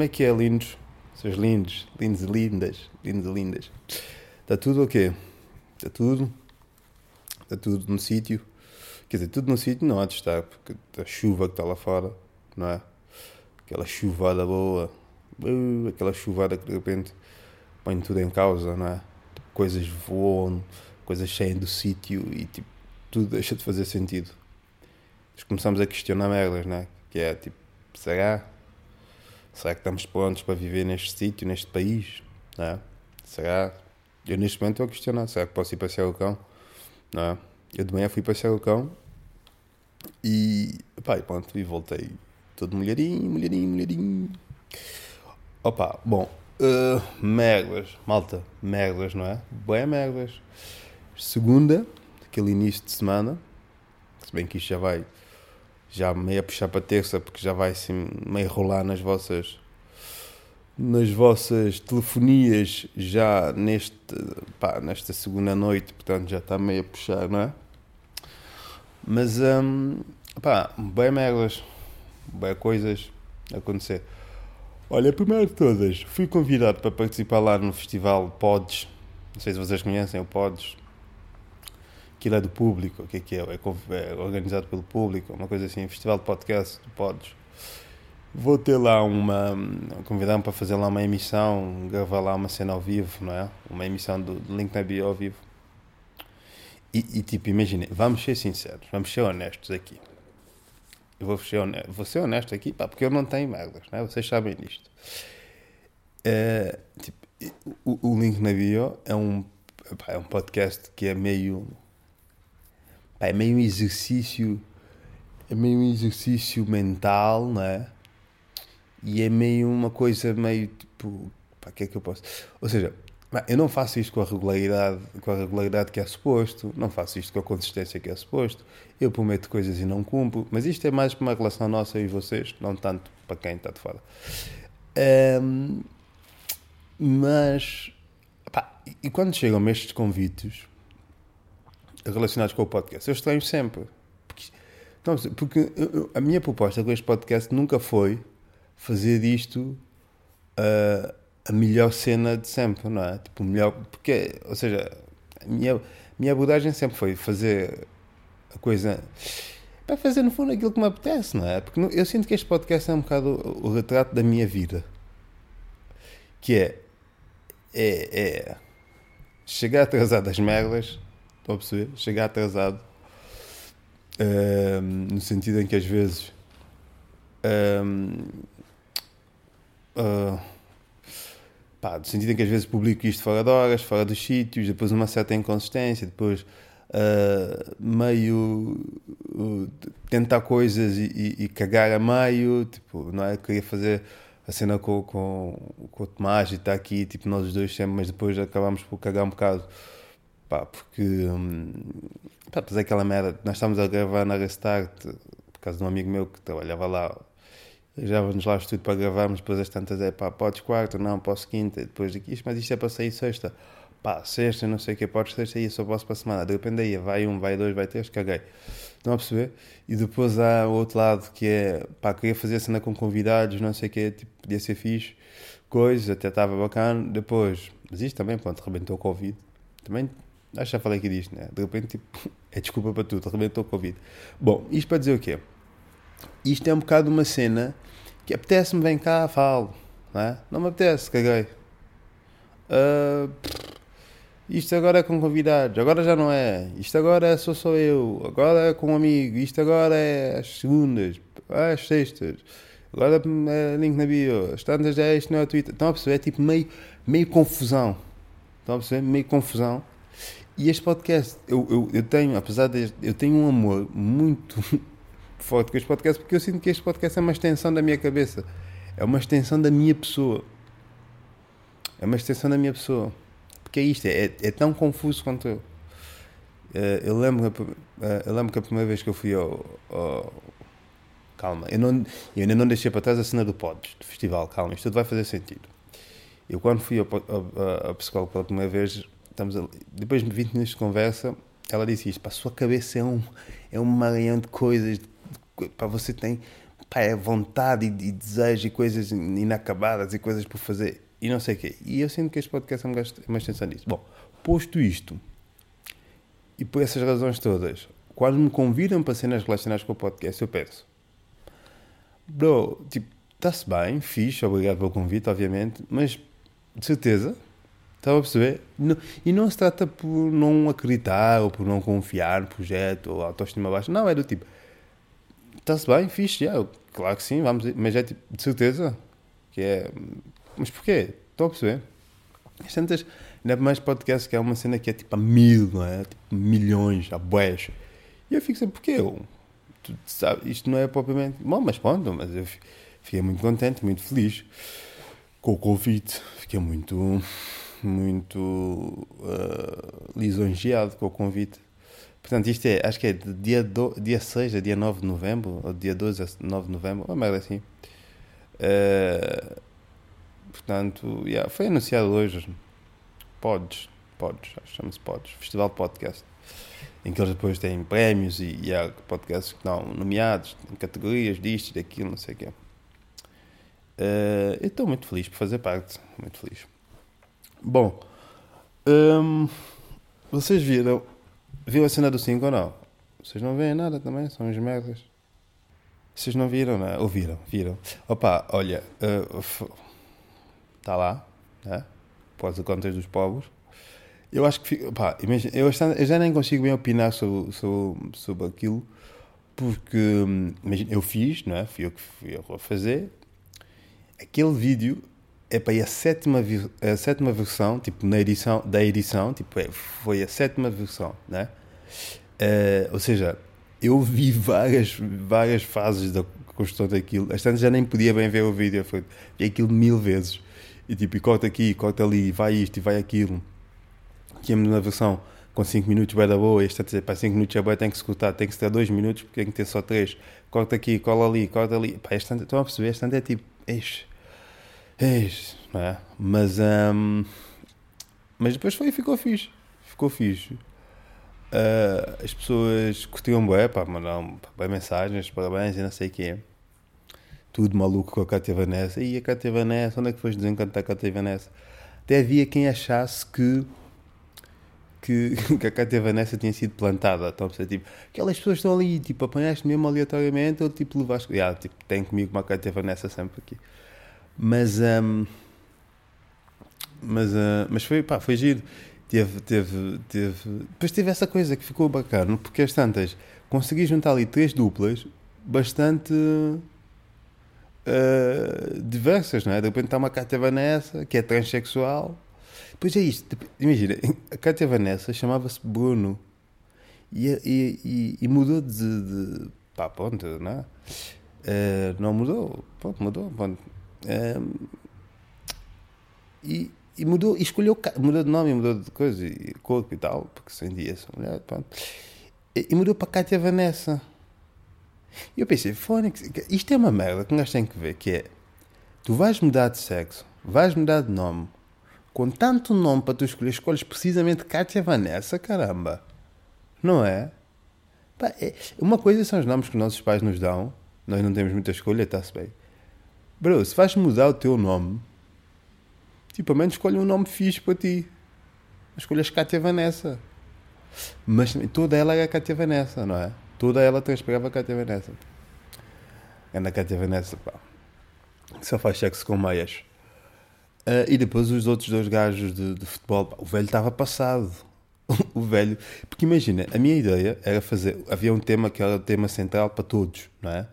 é que é, lindos? Seus lindos, lindos e lindas, lindos e lindas. Está tudo o quê? Está tudo? Está tudo no sítio? Quer dizer, tudo no sítio não há de estar, porque a chuva que está lá fora, não é? Aquela chuvada boa, aquela chuvada que de repente põe tudo em causa, não é? Coisas voam, coisas saem do sítio e tipo, tudo deixa de fazer sentido. Nós começamos a questionar merdas, não é? Que é tipo, será? Será que estamos prontos para viver neste sítio, neste país? Não é? Será? Eu neste momento estou a questionar, será que posso ir passear o cão? Não é? Eu de manhã fui passear o cão e pá, e pronto, e voltei todo molhadinho. Opa, bom, merdas, malta, merdas, não é? Bem merdas. Segunda, aquele início de semana, se bem que isto já meio a puxar para terça, porque já vai assim meio rolar nas vossas telefonias já nesta segunda noite, portanto já está meio a puxar, não é? Mas, bem merdas, bem coisas a acontecer. Olha, primeiro de todas, fui convidado para participar lá no festival Pods, não sei se vocês conhecem o Pods, aquilo é do público, o que é? É organizado pelo público, uma coisa assim, festival de podcast do Pods. Vou ter lá convidar-me para fazer lá uma emissão, gravar lá uma cena ao vivo, não é? Uma emissão do Link na Bio ao vivo. E tipo, imaginem, vamos ser sinceros, vamos ser honestos aqui. Eu vou ser honesto aqui, pá, porque eu não tenho merdas, não é? Vocês sabem disto. Tipo, o Link na Bio é um podcast que é meio um exercício, mental, não é? E é meio uma coisa meio tipo, pá, o que é que eu posso? Ou seja, eu não faço isto com a regularidade que é suposto, não faço isto com a consistência que é suposto, eu prometo coisas e não cumpro, mas isto é mais para uma relação nossa e vocês, não tanto para quem está de fora. Mas, pá, e quando chegam-me estes convites relacionados com o podcast, eu estranho sempre. Porque a minha proposta com este podcast nunca foi fazer disto a melhor cena de sempre, não é? Tipo, melhor, porque, ou seja, a minha abordagem sempre foi fazer a coisa para fazer no fundo aquilo que me apetece, não é? Porque eu sinto que este podcast é um bocado o retrato da minha vida, que é chegar atrasado às merdas, estão a perceber? Chegar atrasado no sentido em que às vezes no sentido em que às vezes publico isto fora de horas, fora dos sítios, depois uma certa inconsistência, depois meio tentar coisas e cagar a meio, tipo, não é? Eu queria fazer a cena com o Tomás e está aqui, tipo, nós os dois sempre, mas depois acabámos por cagar um bocado, pá, porque depois é aquela merda, nós estávamos a gravar na Restart, por causa de um amigo meu que trabalhava lá, já-nos lá o estúdio para gravarmos, depois as tantas podes quarta, não, posso quinta, depois daqui, mas isto é para sair sexta, sexta, não sei o que, podes sexta, aí eu só posso para a semana, de repente aí, vai um, vai dois, vai três, caguei. Estão a perceber? E depois há o outro lado que é, queria fazer a cena com convidados, não sei o que, tipo, podia ser fixe, coisas, até estava bacana, depois, mas isto também, pronto, rebentou o Covid, também, acho que já falei aqui disto, né? De repente, tipo, é desculpa para tudo, rebentou o Covid. Bom, isto para dizer o quê? Isto é um bocado uma cena que apetece-me, vem cá, falo, não é? Não me apetece, caguei. Isto agora é com convidados, agora já não é. Isto agora é sou eu, agora é com um amigo, isto agora é às segundas, às sextas, agora é link na bio, as tantas é isto não é Twitter. Estão a perceber? É tipo meio confusão. Estão a perceber? Meio confusão. E este podcast, eu tenho, apesar de eu tenho um amor muito forte com este podcast, porque eu sinto que este podcast é uma extensão da minha cabeça. É uma extensão da minha pessoa. É uma extensão da minha pessoa. Porque é isto, é tão confuso quanto eu. Eu lembro que a primeira vez que eu fui calma, eu ainda não deixei para trás a cena do Pods, do festival, calma, isto tudo vai fazer sentido. Eu quando fui ao psicólogo pela primeira vez, depois de 20 minutos de conversa, ela disse isto, a sua cabeça é um maranhão de coisas, você tem pá, é vontade e desejo e coisas inacabadas e coisas por fazer e não sei o quê. E eu sinto que este podcast é uma extensão disso. Bom, posto isto, e por essas razões todas, quando me convidam para cenas relacionadas com o podcast, eu penso, bro, tipo, está-se bem, fixe, obrigado pelo convite, obviamente, mas de certeza, estava a perceber? E não se trata por não acreditar ou por não confiar no projeto ou autoestima baixa, não, é do tipo, está-se bem, fixe, claro que sim, vamos, mas é tipo, de certeza, que é, mas porquê? Estão a perceber? Às tantas, ainda mais podcast que é uma cena que é tipo a 1000, não é? Tipo milhões, a bués. E eu fico sempre, porquê? Tu sabe, isto não é propriamente. Bom, mas pronto, mas eu fiquei muito contente, muito feliz com o convite. Fiquei muito lisonjeado com o convite. Portanto, isto é, acho que é de dia 6 a dia 9 de novembro, ou dia 12 a 9 de novembro, uma merda assim. Portanto, foi anunciado hoje. Pods, acho que chama-se Pods, Festival de Podcast, em que eles depois têm prémios e há podcasts que estão nomeados em categorias disto e daquilo, não sei o quê. Eu estou muito feliz por fazer parte, muito feliz. Bom, vocês viram a cena do 5 ou não? Vocês não veem nada também, são uns merdas. Vocês não viram, não é? Ou viram. Opa, olha, está lá, né? Pós as contas dos povos. Eu acho que, pá, imagina, eu já nem consigo bem opinar sobre aquilo, porque, imagina, eu fiz, não é? Fui eu a fazer. Aquele vídeo é para ir a sétima versão, tipo, da edição, tipo, foi a sétima versão, né? Ou seja, eu vi várias fases da construção daquilo. Às tantas já nem podia bem ver o vídeo, vi aquilo 1000 vezes. E tipo, e corta aqui, corta ali, vai isto e vai aquilo. Tínhamos uma versão com 5 minutos bué da boa, este a dizer, para 5 minutos é boa, tem que se cortar, tem que se ter 2 minutos, porque tem que ter só 3. Corta aqui, cola ali, corta ali. Pá, estão a perceber? Este é tipo, não é? Mas depois ficou fixe. Ficou fixe. As pessoas curtiram bué, pá, mandaram bem mensagens, parabéns e não sei o quê. Tudo maluco com a Cátia Vanessa. E a Cátia Vanessa, onde é que foste desencantar a Cátia Vanessa? Até havia quem achasse que a Cátia Vanessa tinha sido plantada. Então, tipo, aquelas pessoas estão ali, tipo, apanhaste mesmo aleatoriamente ou tipo levaste. Tipo, tem comigo uma Cátia Vanessa sempre aqui. Mas foi, pá, foi giro. Depois teve essa coisa que ficou bacana, porque as tantas consegui juntar ali 3 duplas bastante diversas, não é? De repente está uma Cátia Vanessa que é transexual. Depois é isto, imagina, a Cátia Vanessa chamava-se Bruno e mudou de pá, pronto, não é? Não mudou, pronto, mudou, pronto. E mudou, e escolheu, mudou de nome, mudou de coisa, e corpo e tal, porque sentia essa mulher, pronto. E mudou para Cátia Vanessa. E eu pensei, Fónix, isto é uma merda que um gajo tem que ver, que é, tu vais mudar de sexo, vais mudar de nome, com tanto nome para tu escolher, escolhes precisamente Cátia Vanessa, caramba. Não é? Pá, uma coisa são os nomes que os nossos pais nos dão, nós não temos muita escolha, está-se bem. Bro, se vais mudar o teu nome, tipo, ao menos escolhe um nome fixe para ti. Escolhas Cátia Vanessa. Mas também, toda ela era Cátia Vanessa, não é? Toda ela transpirava Cátia Vanessa. Anda Cátia Vanessa, pá. Só faz sexo com meias. E depois os outros 2 gajos de futebol, pá, o velho estava passado. O velho. Porque imagina, a minha ideia era fazer. Havia um tema que era o tema central para todos, não é?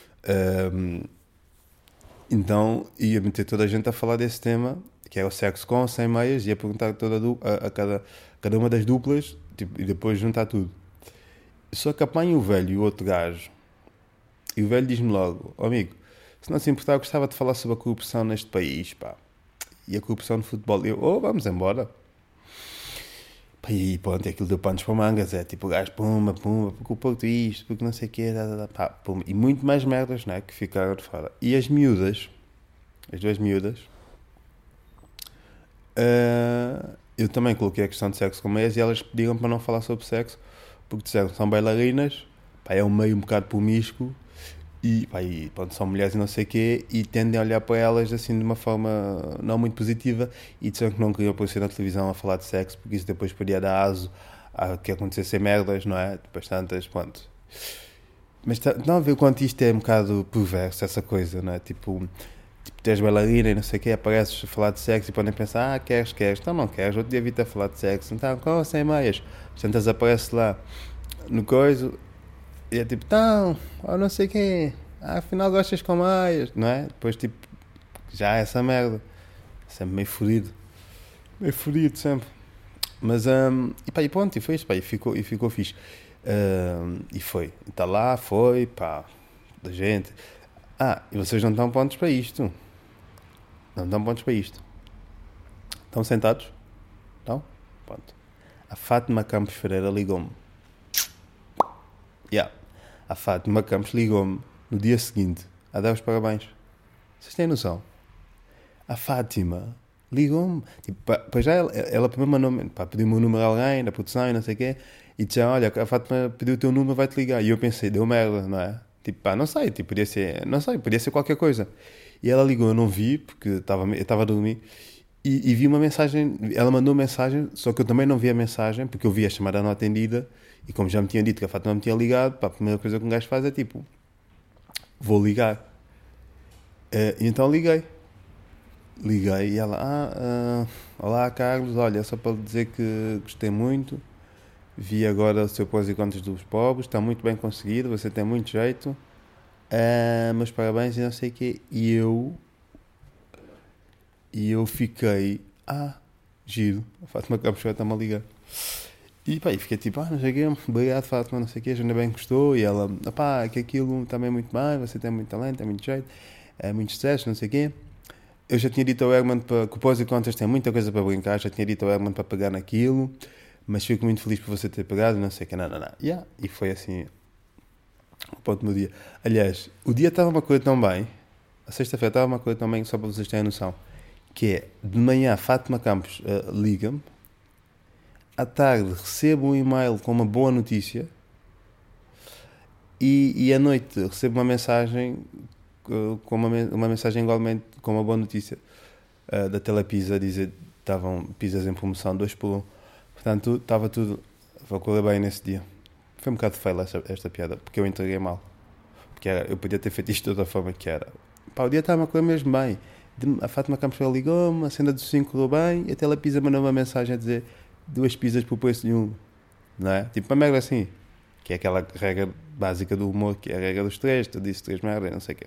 Então ia meter toda a gente a falar desse tema, que é o sexo com ou sem meias, e ia perguntar a cada uma das duplas, tipo, e depois juntar tudo. Só que apanho o velho e o outro gajo, e o velho diz-me logo, amigo, se não se importar, eu gostava de falar sobre a corrupção neste país, pá. E a corrupção no futebol. Eu, vamos embora. Pá, e aí, pronto, aquilo deu panos para mangas, é tipo, o gajo, pumba, porque o Porto isto, porque não sei o quê, pá, pumba. E muito mais merdas, né, que ficaram de fora. E as miúdas, as 2 miúdas, eu também coloquei a questão de sexo com elas e elas pediram para não falar sobre sexo, porque disseram que são bailarinas, pá, é um meio um bocado promíscuo E, pá, e pronto, são mulheres e não sei o quê, e tendem a olhar para elas assim de uma forma não muito positiva e disseram que não queriam aparecer na televisão a falar de sexo, porque isso depois poderia dar aso a que acontecessem merdas, não é? Depois tantas, pronto. Mas não a ver o quanto isto é um bocado perverso, essa coisa, não é? Tipo, tens bailarina e não sei o quê, apareces a falar de sexo e podem pensar, queres, então não queres, outro dia vi-te a falar de sexo, então, com ou sem meias? Portanto, aparece lá no coiso e é tipo, então, ou não sei o quê, afinal gostas com meias, não é? Depois, tipo, já é essa merda, sempre meio fodido sempre. Mas, e pá, e pronto, e foi isto, pá, e ficou fixe. E foi, e está lá, foi, pá, da gente. E vocês não estão prontos para isto. Não estão prontos para isto. Estão sentados? Estão? Pronto. A Fátima Campos Ferreira ligou-me. Yeah. A Fátima Campos ligou-me no dia seguinte a dar os parabéns. Vocês têm noção? A Fátima ligou-me. Tipo, para já ela primeiro mandou-me, pediu-me o número a alguém da produção e não sei o quê. E disse, olha, a Fátima pediu o teu número, vai-te ligar. E eu pensei, deu merda, não é? Tipo, não sei, tipo, podia ser qualquer coisa. E ela ligou, eu não vi, porque eu estava a dormir. E vi uma mensagem, ela mandou mensagem, só que eu também não vi a mensagem, porque eu vi a chamada não atendida. E como já me tinham dito que a Fátima me tinha ligado, pá, a primeira coisa que um gajo faz é tipo, vou ligar. E então liguei. Liguei e ela, olá Carlos, olha, só para lhe dizer que gostei muito. Vi agora o seu pós e contras dos pobres, está muito bem conseguido, você tem muito jeito. Meus parabéns e não sei o quê. E eu fiquei, giro, a Fátima Campos já está-me a ligar. E pá, e fiquei tipo, não sei o quê, obrigado Fátima, não sei o quê, ainda bem que gostou. E ela, que aquilo também é muito bem, você tem muito talento, tem muito jeito, é muito sucesso, não sei o quê. Eu já tinha dito ao Herman que o pós e contras tem muita coisa para brincar, já tinha dito ao Herman para pegar naquilo. Mas fico muito feliz por você ter pegado, não sei o que, não. Yeah. E foi assim, o ponto do meu dia. Aliás, o dia estava uma coisa tão bem, a sexta-feira estava uma coisa tão bem, só para vocês terem noção, que é, de manhã, Fátima Campos liga-me, à tarde recebo um e-mail com uma boa notícia, e à noite recebo uma mensagem, com uma mensagem igualmente com uma boa notícia, da Telepizza, a dizer que estavam pizzas em promoção, 2 por 1. Portanto, estava tudo a correr bem nesse dia. Foi um bocado feio esta piada, porque eu entreguei mal. Porque eu podia ter feito isto de outra forma que era. O dia estava a correr mesmo bem. A Fátima Campos ligou-me, a cena dos 5 correu bem, e a Telepizza mandou uma mensagem a dizer 2 pizzas por preço de 1. Não é? Tipo uma merda assim. Que é aquela regra básica do humor, que é a regra dos 3, tu disse 3 merda e não sei o quê.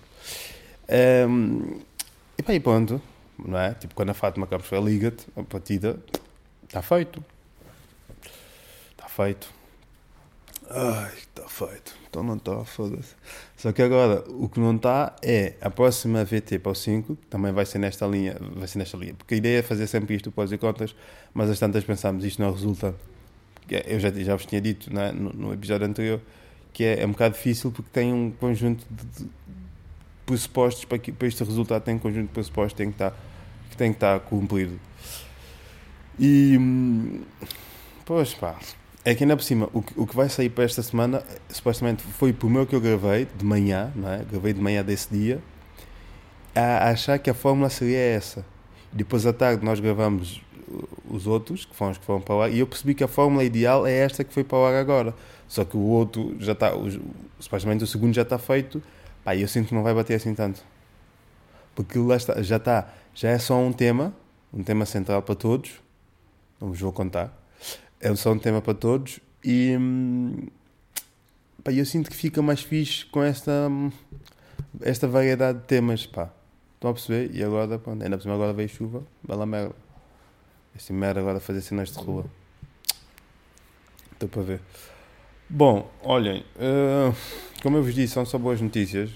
E pá, e pronto. Não é? Tipo, quando a Fátima Campos liga-te, a partida... Está feito. Está feito. Está feito. Então não está, foda-se. Só que agora, o que não está é a próxima VT para o 5, que também vai ser nesta linha. Porque a ideia é fazer sempre isto, pós e contas, mas às tantas pensámos, isto não resulta. Eu já vos tinha dito, né, no episódio anterior, que é um bocado difícil porque tem um conjunto de pressupostos para este resultado, tem um conjunto de pressupostos que tem que estar cumprido. E, pois pá, é que ainda por cima, o que vai sair para esta semana, supostamente foi o primeiro que eu gravei, de manhã, não é? Gravei de manhã desse dia, a achar que a fórmula seria essa. E depois à tarde nós gravamos os outros, que foram os que foram para o ar, e eu percebi que a fórmula ideal é esta que foi para o ar agora. Só que o outro já está, supostamente o segundo já está feito, pá, e eu sinto que não vai bater assim tanto. Porque lá está, já é só um tema central para todos. Não vos vou contar. É só um tema para todos e pá, eu sinto que fica mais fixe com esta variedade de temas, pá. Estão a perceber? E agora, pronto, ainda por cima agora veio chuva, bela merda. Este merda agora a fazer cenas de rua. Estou para ver. Bom, olhem, como eu vos disse, são só boas notícias.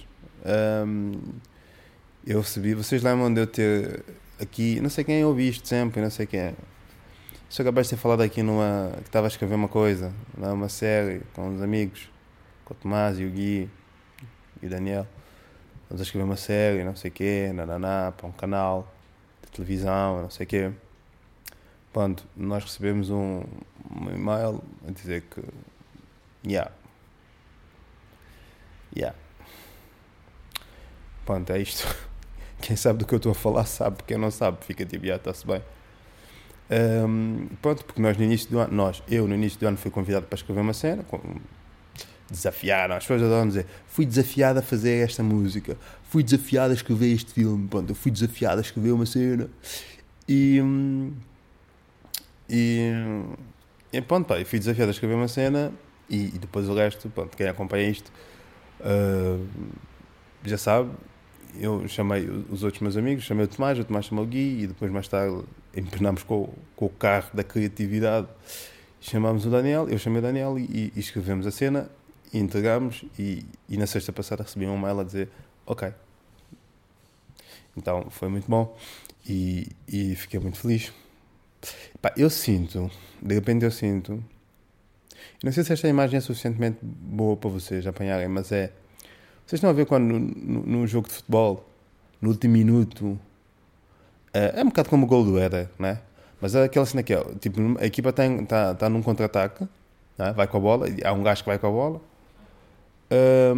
Eu recebi, vocês lembram de eu ter aqui, não sei quem ouvi isto sempre, não sei quem é. Sou capaz de ter falado aqui que estava a escrever uma coisa, uma série, com uns amigos, com o Tomás e o Gui e o Daniel. Estamos a escrever uma série, não sei o quê, para um canal de televisão, não sei o quê. Pronto, nós recebemos um e-mail a dizer que, yeah, pronto, é isto. Quem sabe do que eu estou a falar sabe, quem não sabe fica tipo, já está-se bem. Pronto, porque nós no início do ano, eu no início do ano fui convidado para escrever uma cena, desafiaram, as pessoas adoram dizer, fui desafiado a fazer esta música, fui desafiado a escrever este filme, pronto, eu fui desafiado a escrever uma cena e pronto, pá, eu fui desafiado a escrever uma cena e depois o resto, pronto, quem acompanha isto já sabe, eu chamei os outros meus amigos, chamei o Tomás chamou o Gui e depois mais tarde empenámos com o carro da criatividade, chamámos o Daniel, eu chamei o Daniel e escrevemos a cena e entregámos e na sexta passada recebi um mail a dizer ok. Então foi muito bom e fiquei muito feliz. Pá, de repente eu sinto, não sei se esta imagem é suficientemente boa para vocês apanharem, mas vocês estão a ver quando no jogo de futebol, no último minuto, é um bocado como o gol do Éder, né? Mas é aquela cena que é, tipo, a equipa está num contra-ataque, né? Vai com a bola, há um gajo que vai com a bola, é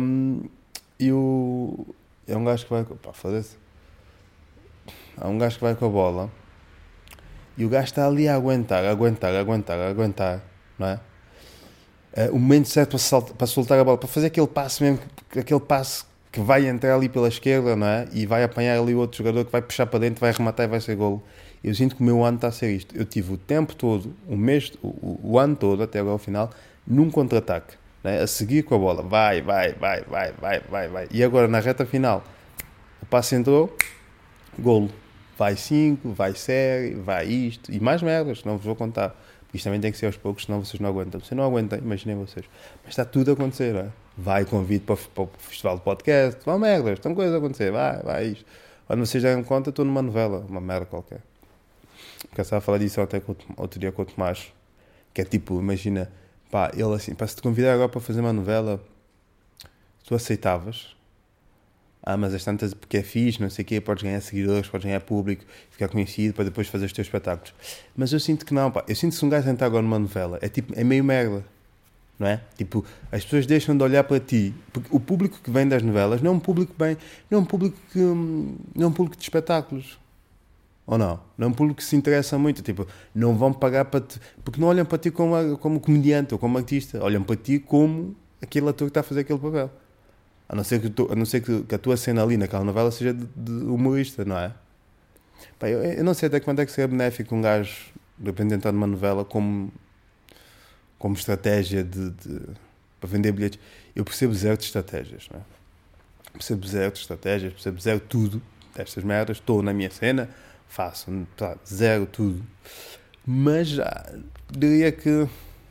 um gajo que vai, pá, foda-se. Há um gajo que vai com a bola e o gajo está ali a aguentar, não é? O momento certo para soltar a bola, para fazer aquele passe mesmo, aquele passe que vai entrar ali pela esquerda, não é? E vai apanhar ali o outro jogador que vai puxar para dentro, vai rematar e vai ser golo. Eu sinto que o meu ano está a ser isto. Eu tive o tempo todo, o ano todo, até agora ao final, num contra-ataque, né? A seguir com a bola, vai. E agora na reta final, o passe entrou, golo. Vai 5, vai série, vai isto, e mais merdas, não vos vou contar. Isto também tem que ser aos poucos, senão vocês não aguentam. Vocês não aguentam, imaginem vocês. Mas está tudo a acontecer, não é? Vai convite para o festival de podcast, vão merdas, estão coisas a acontecer, vai isto. Quando vocês deram conta, estou numa novela, uma merda qualquer. Porque eu estava a falar disso até outro dia com o Tomás, que é tipo, imagina, pá, ele assim, pá, se te convidar agora para fazer uma novela, tu aceitavas? Mas as tantas, porque é fixe, não sei o quê, podes ganhar seguidores, podes ganhar público, ficar conhecido para depois fazer os teus espetáculos. Mas eu sinto que não, pá. Eu sinto que se um gajo entrar agora numa novela, é meio merda, não é? Tipo, as pessoas deixam de olhar para ti, porque o público que vem das novelas não é um público não é um público de espetáculos. Ou não? Não é um público que se interessa muito, tipo, não vão pagar para ti, porque não olham para ti como comediante ou como artista, olham para ti como aquele ator que está a fazer aquele papel. A não ser que a tua cena ali naquela novela seja de humorista, não é? Pá, eu não sei até quando é que seria benéfico um gajo de repente entrar numa novela como estratégia para vender bilhetes. Eu percebo zero de estratégias, não é? Percebo zero tudo destas merdas. Estou na minha cena, faço zero tudo. Mas já diria que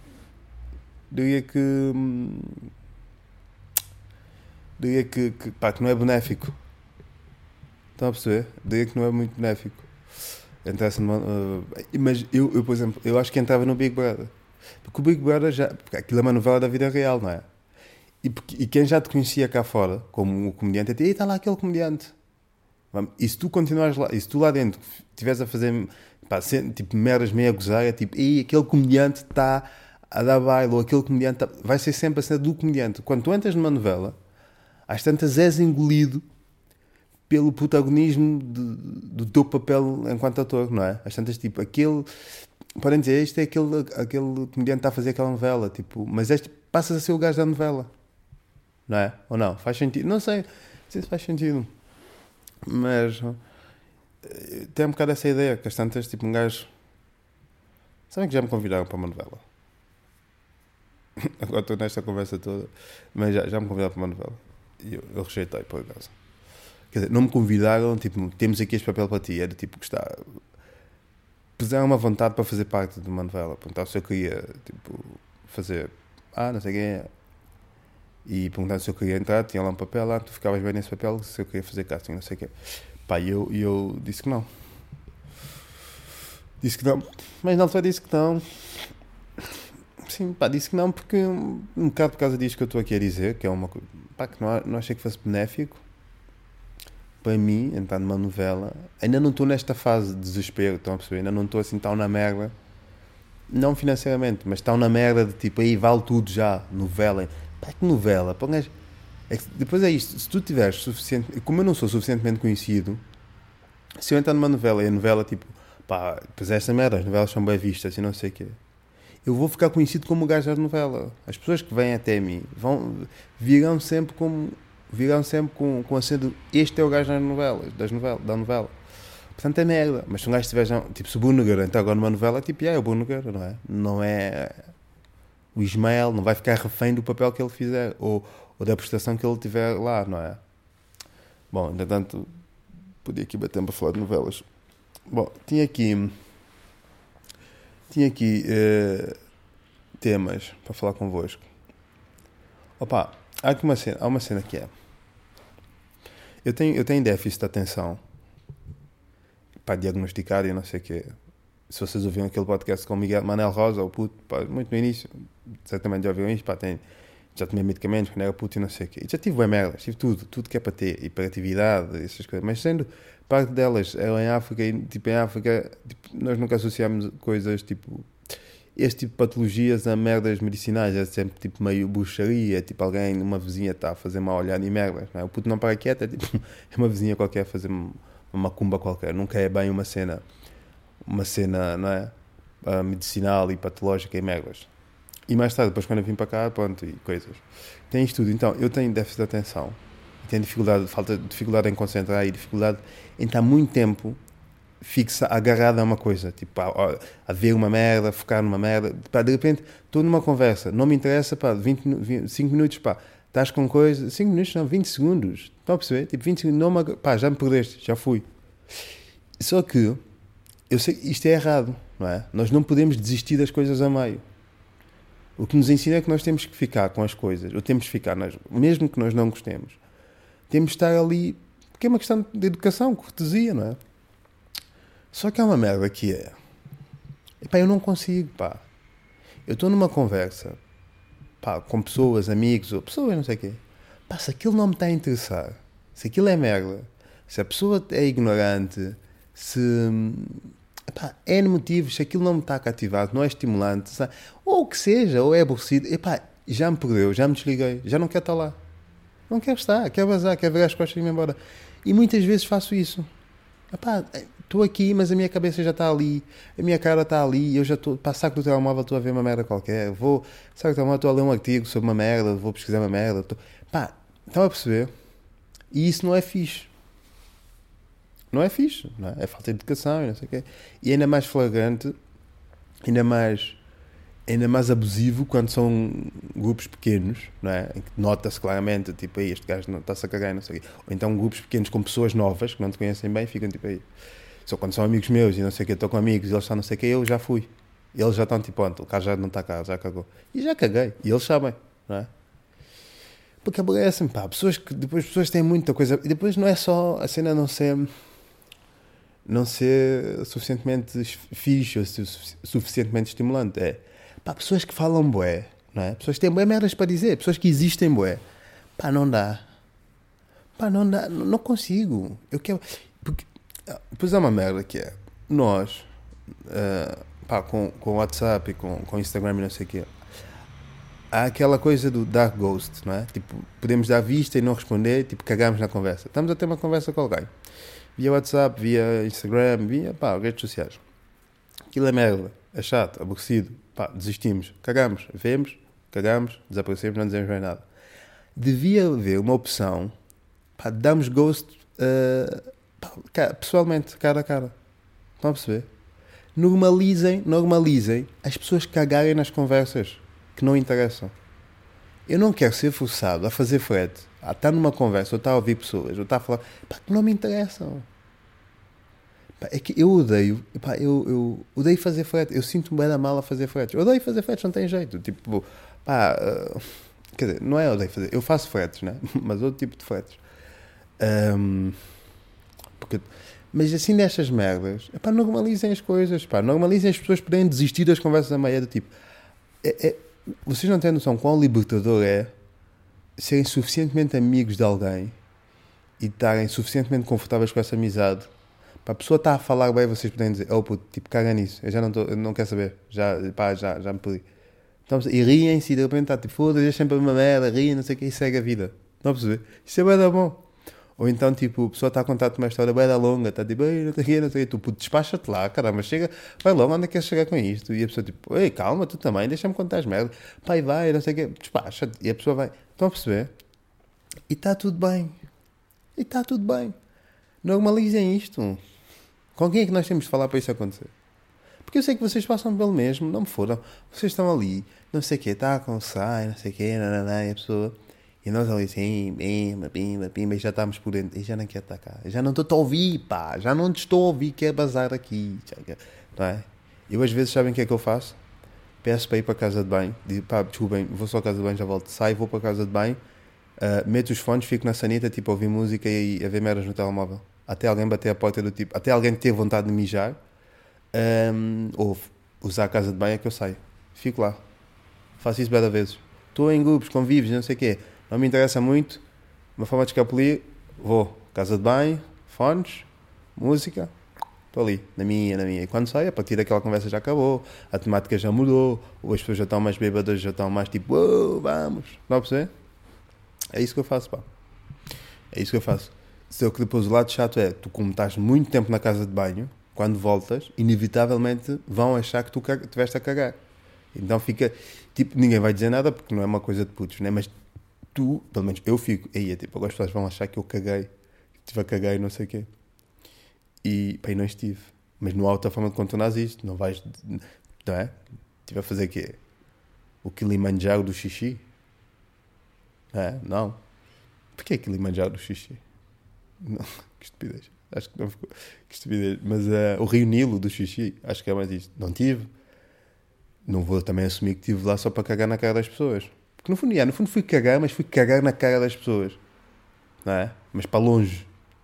não é benéfico. Estão a perceber? Diria que não é muito benéfico. Mas eu, por exemplo, eu acho que entrava no Big Brother. Porque o Big Brother porque aquilo é uma novela da vida real, não é? E quem já te conhecia cá fora, como o comediante, e está lá aquele comediante. E se tu continuares lá, e se tu lá dentro estiveres a fazer tipo merdas meio a gozar, é tipo, aquele comediante está a dar baile, ou aquele comediante vai ser sempre a cena do comediante. Quando tu entras numa novela, às tantas és engolido pelo protagonismo do teu papel enquanto ator, não é? Às tantas, tipo, podem dizer, este é aquele comediante que está a fazer aquela novela, tipo, mas este passas a ser o gajo da novela, não é? Ou não? Faz sentido? Não sei se faz sentido, mas tem um bocado essa ideia, que às tantas, tipo, um gajo... Sabem que já me convidaram para uma novela? Agora estou nesta conversa toda, mas já me convidaram para uma novela. E eu rejeitei, por acaso. Quer dizer, não me convidaram, tipo, temos aqui este papel para ti. Era tipo, gostar. Puseram uma vontade para fazer parte de uma novela. Perguntaram se eu queria, tipo, fazer. Não sei quem é. E perguntaram se eu queria entrar, tinha lá um papel lá, tu ficavas bem nesse papel, se eu queria fazer casting, não sei o quê. Pá, e eu disse que não. Mas na altura disse que não. Sim, pá, disse que não porque um bocado por causa disto que eu estou aqui a dizer, que é uma coisa, pá, que não achei que fosse benéfico para mim entrar numa novela. Ainda não estou nesta fase de desespero, estão a perceber? Ainda não estou assim tão na merda, não financeiramente, mas tão na merda de tipo, aí vale tudo já, novela. Pá, que novela? Pá, É que depois é isto, se tu tiveres suficiente... Como eu não sou suficientemente conhecido, se eu entrar numa novela e a novela, tipo, pá, pois é esta merda, as novelas são bem vistas e não sei o quê, eu vou ficar conhecido como o gajo da novela. As pessoas que vêm até mim virão sempre com acento, este é o gajo das novelas, da novela. Portanto é merda. Mas se um gajo estiver já, tipo, se o Bruno Nogueira entrar agora numa novela, tipo, é o Bruno Nogueira, não é? Não é o Ismael, não vai ficar refém do papel que ele fizer ou da prestação que ele tiver lá, não é? Bom, entretanto, podia aqui bater para falar de novelas. Bom, tinha aqui temas para falar convosco. Opa, há uma cena que é. Eu tenho déficit de atenção para diagnosticar e não sei o quê. Se vocês ouviram aquele podcast com o Miguel Manel Rosa, o puto, pá, muito no início, certamente já ouviram isto, pá, já tomei medicamentos quando era puto e não sei o quê. E já tive bem merdas, tive tudo que é para ter, hiperatividade, essas coisas. Mas sendo parte delas, ela em África, tipo, nós nunca associamos coisas tipo este tipo de patologias a merdas medicinais, é sempre tipo meio bruxaria, tipo alguém, uma vizinha está a fazer mal olhar em merdas, não é? O puto não para quieto, é tipo é uma vizinha qualquer a fazer uma macumba qualquer, nunca é bem uma cena, não é? Medicinal e patológica em merdas. E mais tarde, depois quando eu vim para cá, pronto, e coisas. Tem isto tudo. Então, eu tenho déficit de atenção, tenho dificuldade em concentrar e dificuldade em estar muito tempo fixa, agarrado a uma coisa, tipo, a ver uma merda, focar numa merda, pá, de repente, estou numa conversa, não me interessa, pá, 5 minutos, pá, estás com coisa, 5 minutos não, 20 segundos, estão a perceber? Tipo, 20 segundos, não pá, já me perdeste, já fui. Só que, eu sei que isto é errado, não é? Nós não podemos desistir das coisas a meio. O que nos ensina é que nós temos que ficar com as coisas, ou temos que ficar, mesmo que nós não gostemos, temos de estar ali, porque é uma questão de educação, cortesia, não é? Só que há uma merda que é... Epá, eu não consigo, pá. Eu estou numa conversa, pá, com pessoas, amigos, ou pessoas, não sei o quê. Pá, se aquilo não me está a interessar, se aquilo é merda, se a pessoa é ignorante, se... Epá, N motivos, se aquilo não me está a cativar, não é estimulante, sabe? Ou o que seja, ou é aborrecido, epá, já me perdeu, já me desliguei, já não quero estar lá. Não quero estar, quero vazar, quero virar as costas e ir-me embora. E muitas vezes faço isso. Epá, estou aqui, mas a minha cabeça já está ali, a minha cara está ali, eu já estou, pá, saco do telemóvel, estou a ver uma merda qualquer, saco do telemóvel, estou a ler um artigo sobre uma merda, vou pesquisar uma merda, pá, estão a perceber? E isso não é fixe. Não é fixe, não é? É falta de educação e não sei o quê. E ainda mais flagrante, ainda mais abusivo quando são grupos pequenos, não é? Em que nota-se claramente, tipo, aí este gajo não está-se a cagar, não sei o quê. Ou então grupos pequenos com pessoas novas que não te conhecem bem, ficam tipo aí. Só quando são amigos meus e não sei o quê, estou com amigos e eles estão não sei o quê, eu já fui. E eles já estão tipo, o cara já não está cá, já cagou. E já caguei. E eles sabem, não é? Porque aborrecem, pá, depois pessoas têm muita coisa. E depois não é só a cena não ser suficientemente fixe ou suficientemente estimulante. É, pá, pessoas que falam bué, não é? Pessoas que têm bué merdas para dizer, pessoas que existem bué. Pá, não dá. Pá, não dá, não consigo. Eu quero... Porque, depois há uma merda que é, nós, pá, com WhatsApp e com Instagram e não sei o quê, há aquela coisa do dark ghost, não é? Tipo, podemos dar vista e não responder, tipo, cagamos na conversa. Estamos a ter uma conversa com alguém. Via WhatsApp, via Instagram, via, pá, redes sociais. Aquilo é merda, é chato, aborrecido, pá, desistimos, cagamos, vemos, cagamos, desaparecemos, não dizemos mais nada. Devia haver uma opção, pá, damos ghost, pá, pessoalmente, cara a cara. Estão a perceber? Normalizem as pessoas cagarem nas conversas que não interessam. Eu não quero ser forçado a fazer frete, a estar numa conversa, ou estar a ouvir pessoas, ou estar a falar, pá, que não me interessam. Pá, é que eu odeio, pá, eu odeio fazer frete, eu sinto-me bem da mal a fazer fretes. Eu odeio fazer fretes, não tem jeito. Tipo, pá, quer dizer, não é odeio fazer, eu faço fretes, né? Mas outro tipo de fretes. Mas assim destas merdas, pá, normalizem as coisas, pá, normalizem as pessoas poderem desistir das conversas a meia do tipo. Vocês não têm noção quão libertador é serem suficientemente amigos de alguém e estarem suficientemente confortáveis com essa amizade para a pessoa estar a falar bem, vocês podem dizer, oh puto, tipo, caga nisso, eu já não quero saber, já me perdi. Então, e riem-se e de repente está tipo, foda-se, é sempre uma merda, riem, não sei o que, e segue a vida. Não a perceber? Isso é bué da bom. Ou então, tipo, a pessoa está a contar-te uma história bué da longa, está tipo, ei, não sei o quê, não sei o quê. Tu, puto, despacha-te lá, caramba, chega, vai logo, onde é que queres chegar com isto? E a pessoa, tipo, ei, calma, tu também, deixa-me contar as merdas. Pai, vai, não sei o quê, despacha-te. E a pessoa vai, estão a perceber? E está tudo bem. E está tudo bem. Normalizem isto. Com quem é que nós temos de falar para isso acontecer? Porque eu sei que vocês passam pelo mesmo, não me fodam. Vocês estão ali, não sei o quê, está com sai, não sei o quê, nananã, e a pessoa... E nós ali assim, pimba, pimba, pimba, e já estamos por dentro. E já não quero estar cá. Já não estou a ouvir, pá. Já não te estou a ouvir, quer bazar aqui. Não é? Eu às vezes, sabem o que é que eu faço? Peço para ir para a casa de banho. Digo, pá, desculpem, vou só à casa de banho, já volto. Saio, vou para a casa de banho. Meto os fones, fico na sanita, tipo, a ouvir música e a ver merdas no telemóvel. Até alguém bater a porta do tipo... Até alguém ter vontade de mijar. Ou usar a casa de banho é que eu saio. Fico lá. Faço isso bem vezes. Estou em grupos, convívios, não sei o quê. Não me interessa muito. Uma forma de escapulir, vou. Casa de banho, fones, música. Estou ali, na minha. E quando saio, a partir daquela conversa já acabou. A temática já mudou. Ou as pessoas já estão mais bêbadas, já estão mais tipo, oh, vamos. Não a perceber? É isso que eu faço, pá. É isso que eu faço. Só que depois o lado chato é, tu como estás muito tempo na casa de banho, quando voltas, inevitavelmente vão achar que tu estiveste a cagar. Então fica, tipo, ninguém vai dizer nada porque não é uma coisa de putos, né? Mas tu, pelo menos eu fico, aí é tipo, agora as pessoas vão achar que eu caguei, que estive a cagar e não sei o quê. E, pá, e não estive. Mas não há outra forma de contornar isto, não vais, não é? Estive a fazer o quê? O Kilimanjaro do xixi? É? Não. Porquê Kilimanjaro do xixi? Não, que estupidez. Acho que não ficou, que estupidez. Mas o Rio Nilo do xixi, acho que é mais isto. Não tive. Não vou também assumir que estive lá só para cagar na cara das pessoas. Porque no fundo fui cagar, mas fui cagar na cara das pessoas. Não é? Mas para longe.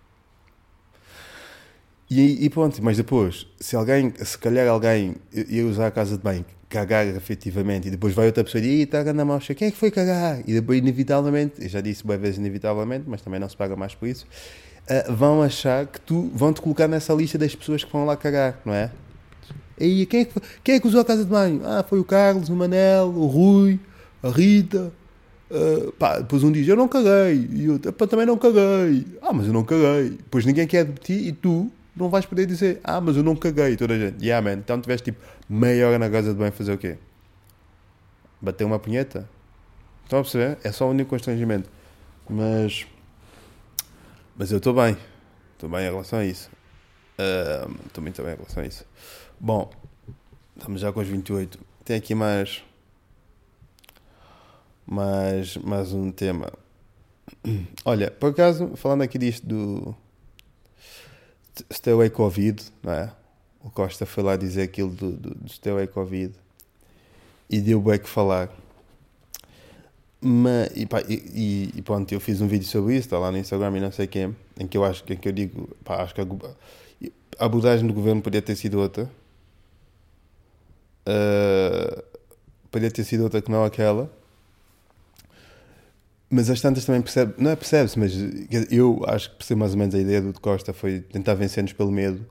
E pronto, mas depois, se calhar alguém ia usar a casa de banho, cagar efetivamente, e depois vai outra pessoa e diz, está a andar mal, quem é que foi cagar? E depois, inevitavelmente, eu já disse boas vezes inevitavelmente, mas também não se paga mais por isso, vão achar que vão-te colocar nessa lista das pessoas que vão lá cagar, não é? E quem é que usou a casa de banho? Ah, foi o Carlos, o Manel, o Rui, a Rita. Pá, depois um diz, eu não caguei. E outro, pá, também não caguei. Ah, mas eu não caguei. Depois ninguém quer de ti e tu não vais poder dizer, ah, mas eu não caguei. E toda a gente, yeah, man. Então tiveste tipo meia hora na casa de banho fazer o quê? Bater uma punheta? Estão a perceber? É só o único constrangimento. Mas eu estou bem. Estou bem em relação a isso. Estou muito bem em relação a isso. Bom, estamos já com os 28. Tem aqui mais um tema. Olha, por acaso, falando aqui disto do Stay Away Covid, não é? O Costa foi lá dizer aquilo do Stay Away Covid e deu bem que falar. E pronto, eu fiz um vídeo sobre isso, está lá no Instagram e não sei quem, em que eu digo, pá, acho que a abordagem do governo podia ter sido outra. Podia ter sido outra que não aquela. Mas as tantas também não é percebe-se, mas eu acho que percebo mais ou menos a ideia do Costa foi tentar vencer-nos pelo medo.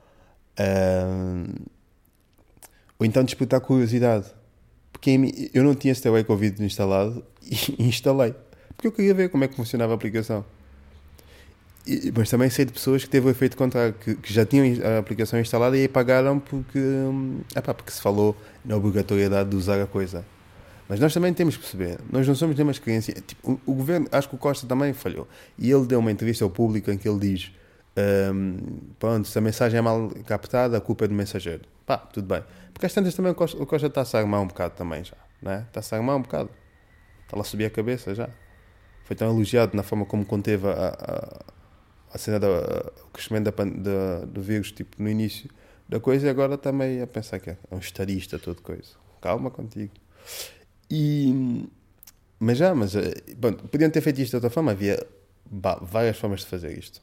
Ou então disputar curiosidade. Porque eu não tinha Stay Away Covid instalado e instalei. Porque eu queria ver como é que funcionava a aplicação. Mas também sei de pessoas que teve o efeito contrário, que já tinham a aplicação instalada e apagaram porque se falou na obrigatoriedade de usar a coisa. Mas nós também temos que perceber, nós não somos nenhuma criança. Tipo, o governo, acho que o Costa também falhou. E ele deu uma entrevista ao público em que ele diz: pronto, se a mensagem é mal captada, a culpa é do mensageiro. Pá, tudo bem. Porque às tantas também o Costa está-se a armar um bocado também já, não é? Está-se a armar um bocado. Está lá a subir a cabeça já. Foi tão elogiado na forma como conteve a cena do crescimento do vírus, tipo, no início da coisa, e agora também a pensar que é um estadista, toda coisa. Calma contigo. Mas bom, podiam ter feito isto de outra forma, havia várias formas de fazer isto.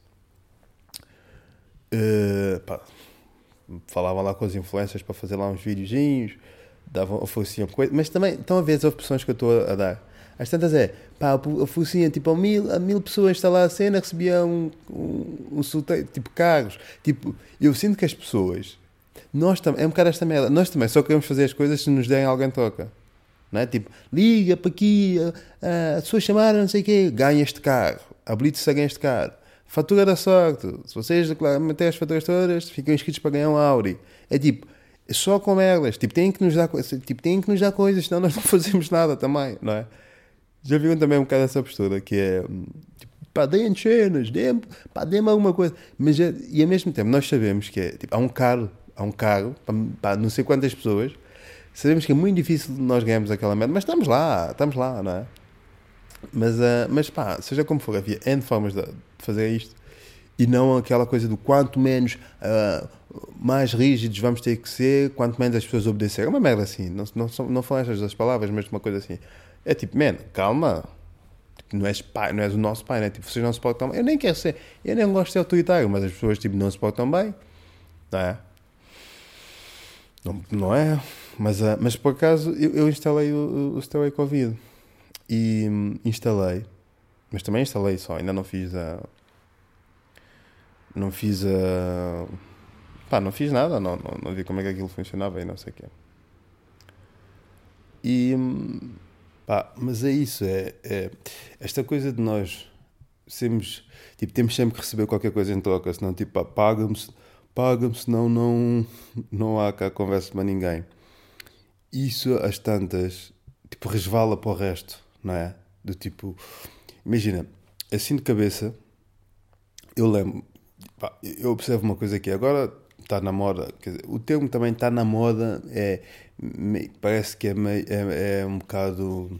Falavam lá com as influencers para fazer lá uns ofereciam coisas, mas também estão a ver as opções que eu estou a dar. As tantas ofereciam tipo a mil pessoas instalar a cena, recebiam um sorteio, tipo carros. Tipo, eu sinto que as pessoas, é um bocado esta merda, nós também só queremos fazer as coisas se nos derem alguém toca. não é? Tipo, liga para aqui, a sua chamada, não sei o quê, ganha este carro, habilite-se a ganhar este carro. Fatura da sorte, se vocês meterem as faturas todas, ficam inscritos para ganhar um Audi. É tipo, só com merdas, tipo, têm que nos dar, tipo, têm que nos dar coisas, senão nós não fazemos nada também, não é? Já viram também um bocado essa postura, que é, tipo, pá, deem cenas, deem-me alguma coisa. Mas, e ao mesmo tempo, nós sabemos que é, tipo, há um cargo, para não sei quantas pessoas, sabemos que é muito difícil nós ganharmos aquela merda, mas estamos lá, não é? Mas pá, seja como for, havia N formas de fazer isto e não aquela coisa do quanto menos mais rígidos vamos ter que ser, quanto menos as pessoas obedecerem. É uma merda assim, não foram estas as palavras, mas uma coisa assim. É tipo, man, calma, tipo, não és pai, não és o nosso pai, né? Tipo, vocês não se portam bem. Eu nem quero ser, eu nem gosto de ser autoritário, mas as pessoas tipo, não se portam bem, não é? Não é? Mas por acaso eu instalei o Stairway Covid e instalei, mas também instalei só, ainda não fiz não fiz pá, não fiz nada, não vi como é que aquilo funcionava e não sei o quê. E pá, mas é isso, é esta coisa de nós sermos, tipo, temos sempre que receber qualquer coisa em troca, senão tipo, pá, paga-me, senão não há cá conversa para ninguém. Isso às tantas, tipo, resvala para o resto, não é? Do tipo, imagina, assim de cabeça, eu lembro, pá, eu observo uma coisa aqui, agora está na moda, quer dizer, o termo também está na moda, parece que é um bocado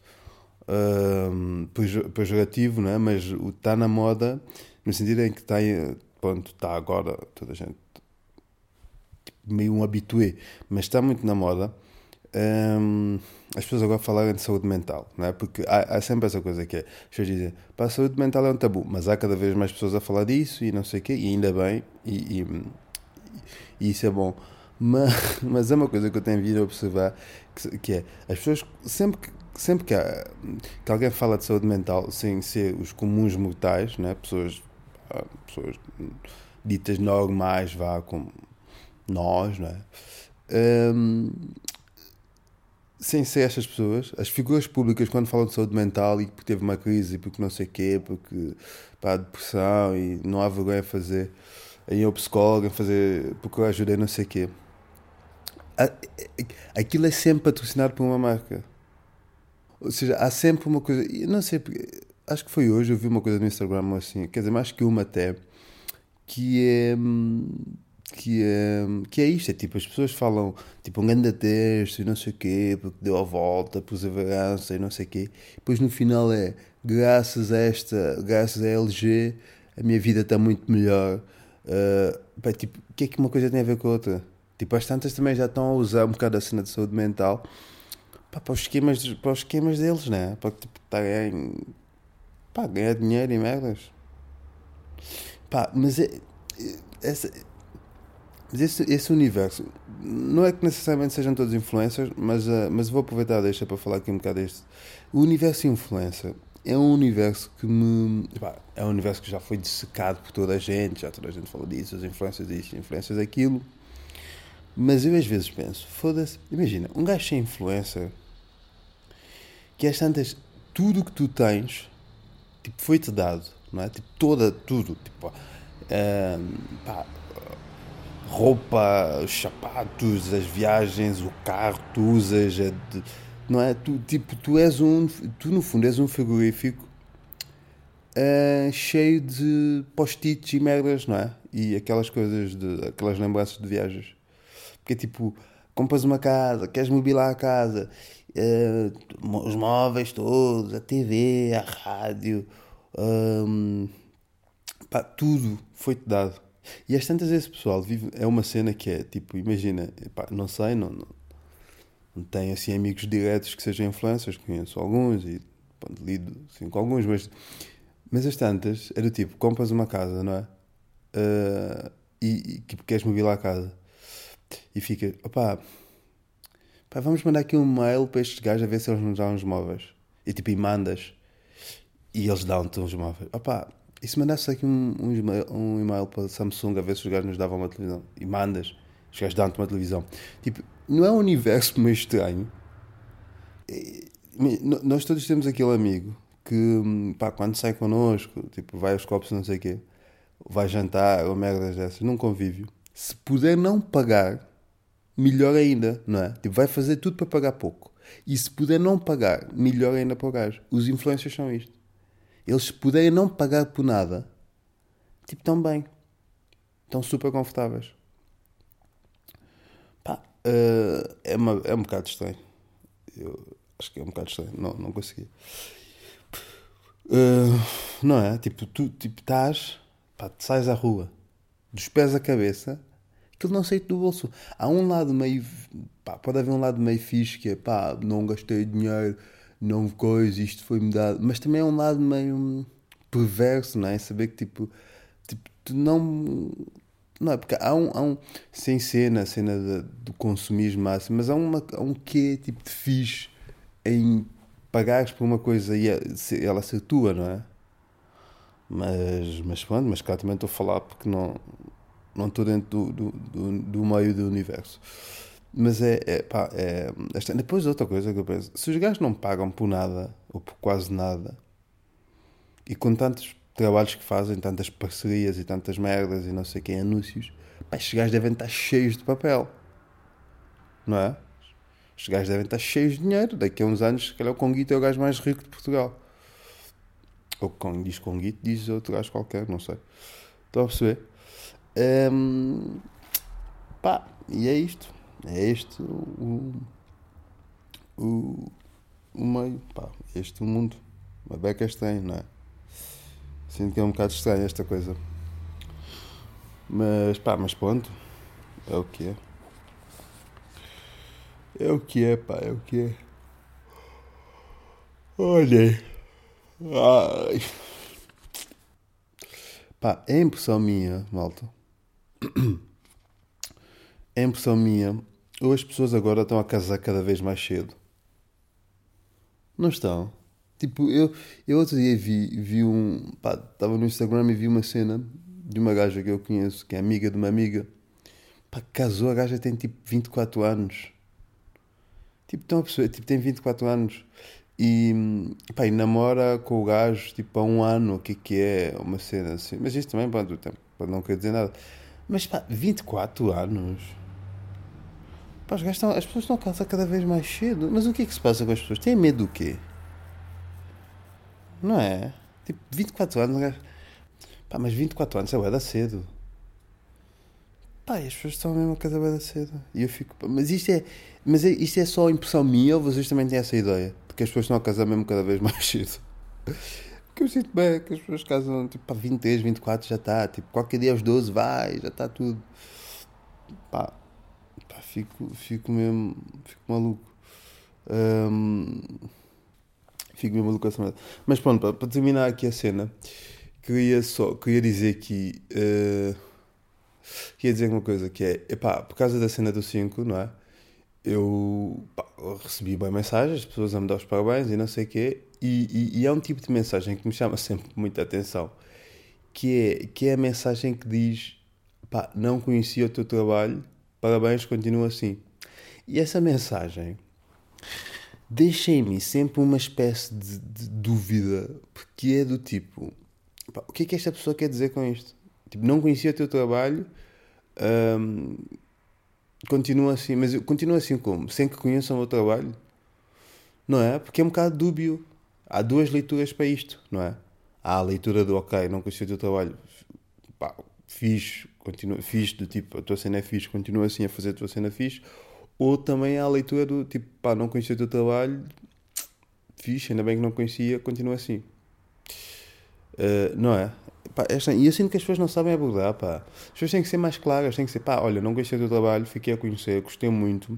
pejorativo, não é? Mas o está na moda, no sentido em que está, pronto, está agora, toda a gente, meio um habitué, mas está muito na moda. As pessoas agora falarem de saúde mental, não é? Porque há sempre essa coisa que é, as pessoas dizem, pá, a saúde mental é um tabu, mas há cada vez mais pessoas a falar disso e não sei o quê, e ainda bem, e isso é bom. Mas, mas é uma coisa que eu tenho vindo a observar, que é, as pessoas, sempre que alguém fala de saúde mental, sem ser os comuns mortais, não é? Pessoas ditas normais, vá, como nós, não é? Hum, Sem ser estas pessoas, as figuras públicas, quando falam de saúde mental e porque teve uma crise, porque não sei o quê, porque pá, depressão e não há vergonha a fazer, aí o psicólogo a fazer, procurar ajuda e não sei o quê. Aquilo é sempre patrocinado por uma marca. Ou seja, há sempre uma coisa, eu não sei, acho que foi hoje, eu vi uma coisa no Instagram assim, quer dizer, mais que uma até, que é que é isto, é tipo, as pessoas falam tipo um grande texto e não sei o quê, porque deu a volta, perseverança e não sei o quê, depois no final é graças a LG a minha vida está muito melhor. Pá, tipo, o que é que uma coisa tem a ver com a outra? Tipo, as tantas também já estão a usar um bocado a cena de saúde mental, pá, para os esquemas deles, né? Para tipo, ganhar dinheiro e merdas. Pá, essa, mas esse universo, não é que necessariamente sejam todos influencers, mas vou aproveitar deixa para falar aqui um bocado deste. O universo influencer é um universo que é um universo que já foi dissecado por toda a gente, já toda a gente falou disso, os influencers isto, influencers aquilo. Mas eu às vezes penso, foda-se, imagina, um gajo sem influencer, que às tantas, tudo o que tu tens, tipo, foi-te dado, não é? Tipo, tudo, tipo, pá, roupa, os sapatos, as viagens, o carro que tu usas, não é? Tipo, tu no fundo és um frigorífico cheio de post-its e merdas, não é? E aquelas coisas, aquelas lembranças de viagens. Porque tipo, compras uma casa, queres mobilar a casa, os móveis todos, a TV, a rádio, pá, tudo foi-te dado. E às tantas esse pessoal vive, é uma cena que é tipo, imagina, pá, não sei, não tenho assim amigos diretos que sejam influencers, conheço alguns e pronto, lido assim, com alguns, mas às tantas era tipo, compras uma casa, não é? E tipo, queres mobilar a casa e fica, opá, pá, vamos mandar aqui um mail para estes gajos a ver se eles nos dão uns móveis. E tipo, e mandas e eles dão-te uns móveis. Opá, e se mandasse aqui um e-mail para a Samsung a ver se os gajos nos davam uma televisão e mandas, os gajos dão-te uma televisão. Tipo, não é um universo meio estranho? Nós todos temos aquele amigo que, pá, quando sai connosco, tipo, vai aos copos, não sei o quê, vai jantar ou merdas dessas, num convívio, se puder não pagar, melhor ainda, não é? Tipo, vai fazer tudo para pagar pouco. E se puder não pagar, melhor ainda para o gajo. Os influencers são isto. Eles, se puderem não pagar por nada, tipo, estão bem. Estão super confortáveis. Pá, é um bocado estranho. Eu acho que é um bocado estranho. Não, não consegui. Não é? Tipo, tu tipo, estás, pá, sais à rua, dos pés à cabeça, aquilo não sai do bolso. Há um lado meio, pá, pode haver um lado meio fixe que é, pá, não gastei dinheiro, não coisa, isto foi-me dado. Mas também é um lado meio perverso, não é? Saber que, tipo tu não. Não é? Porque sem cena do consumismo máximo, mas há um quê, tipo, de fixe em pagares por uma coisa e ela ser tua, não é? Mas pronto, mas cá também estou a falar porque não estou dentro do meio do universo. Mas pá, depois outra coisa que eu penso, se os gajos não pagam por nada, ou por quase nada, e com tantos trabalhos que fazem, tantas parcerias e tantas merdas e não sei quem, anúncios, pá, estes gajos devem estar cheios de papel, não é? Estes gajos devem estar cheios de dinheiro, daqui a uns anos, se calhar o Conguito é o gajo mais rico de Portugal. Ou diz Conguito, diz outro gajo qualquer, não sei. Estão a perceber? Pá, e é isto. É este o, o meio. Pá, este o mundo. Uma beca é estranho, não é? Sinto que é um bocado estranho esta coisa. Mas pá, mas pronto. É o que é. É o que é, pá, é o que é. Olhem. Ai. Pá, é impressão minha, malta. É impressão minha. Ou as pessoas agora estão a casar cada vez mais cedo. Não estão. Tipo, eu outro dia vi um. Pá, estava no Instagram e vi uma cena de uma gaja que eu conheço, que é amiga de uma amiga. Pá, casou, a gaja tem tipo 24 anos. Tipo, estão a perceber? Tipo, tem 24 anos. E, pá, e namora com o gajo tipo há um ano, o que é? Uma cena assim. Mas isto também, pode não quer dizer nada. Mas pá, 24 anos. Pá, as pessoas estão a casar cada vez mais cedo. Mas o que é que se passa com as pessoas? Têm medo do quê? Não é? Tipo, 24 anos, pá, mas 24 anos é bué da cedo. Pá, e as pessoas estão mesmo a casar bué da cedo. E eu fico, pá, isto é só impressão minha ou vocês também têm essa ideia? De que as pessoas estão a casar mesmo cada vez mais cedo? Porque eu sinto bem que as pessoas casam, tipo, para 23, 24 já está. Tipo, qualquer dia aos 12 vai, já está tudo. Pá, fico maluco. Hum, Fico mesmo maluco essa merda. Mas pronto, para terminar aqui a cena, queria dizer que queria dizer uma coisa que é, epá, por causa da cena do 5, não é? Eu recebi bem mensagens, pessoas a me dar os parabéns e não sei o quê, e é um tipo de mensagem que me chama sempre muita atenção, que é a mensagem que diz, pá, não conhecia o teu trabalho, parabéns, continua assim. E essa mensagem deixa em mim sempre uma espécie de dúvida, porque é do tipo, pá, o que é que esta pessoa quer dizer com isto? Tipo, não conhecia o teu trabalho, hum, continua assim, mas eu continuo assim como? Sem que conheçam o meu trabalho? Não é? Porque é um bocado dúbio. Há duas leituras para isto, não é? Há a leitura do ok, não conheci o teu trabalho, pá, fixe, continua, fixe, do tipo, a tua cena é fixe, continua assim a fazer a tua cena fixe. Ou também há a leitura do tipo, pá, não conheci o teu trabalho, fixe, ainda bem que não conhecia, continua assim. Não é? Pá, e eu sinto que as pessoas não sabem abordar, pá. As pessoas têm que ser mais claras, têm que ser, pá, olha, não gostei do trabalho, fiquei a conhecer, gostei muito.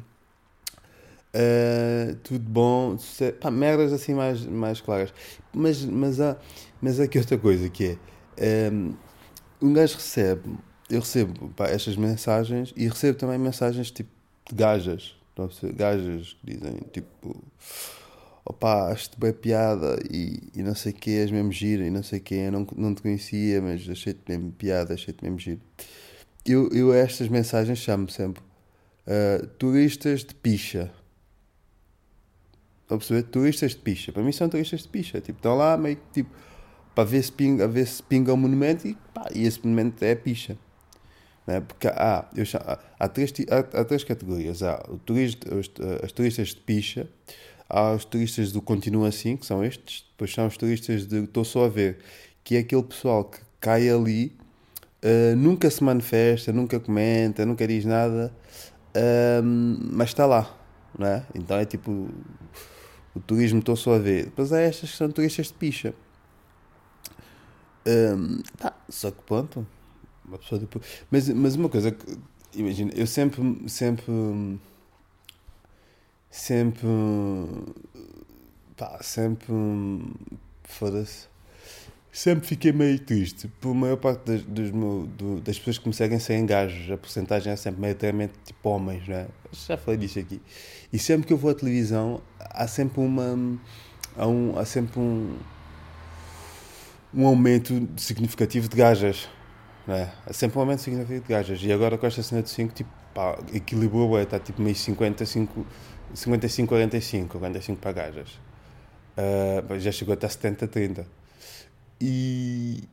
Tudo bom, pá, merdas assim mais claras. Mas há aqui outra coisa que é, um gajo eu recebo, pá, estas mensagens e recebo também mensagens tipo de gajas, não sei, gajas que dizem tipo, opá, acho-te bem piada e não sei o que, és mesmo giro e não sei o que, eu não te conhecia, mas achei-te mesmo piada, achei-te mesmo giro. Eu a estas mensagens chamo sempre turistas de picha. a perceber? Turistas de picha. Para mim são turistas de picha. Tipo, estão lá meio que tipo, para ver se pinga, a ver se pinga o monumento e, pá, e esse monumento é picha. Né? Porque há três categorias. Há as turistas de picha, há os turistas do continua assim, que são estes, depois são os turistas de estou só a ver, que é aquele pessoal que cai ali, nunca se manifesta, nunca comenta, nunca diz nada, mas está lá, não é? Então é tipo o turismo estou só a ver. Depois há estas que são turistas de picha. Só que pronto, uma pessoa depois. Mas uma coisa que, imagina, eu sempre, sempre, foda-se, sempre fiquei meio triste. Por maior parte das pessoas que me seguem serem gajos, a porcentagem é sempre maioritariamente tipo homens, não é? Já falei disso aqui. E sempre que eu vou à televisão, há sempre há sempre um aumento significativo de gajas, não é? Há sempre um aumento significativo de gajas. E agora com esta cena de 5, tipo, pá, equilibrou, está tipo meio 55, 45 para gajas. Já chegou até 70-30. E,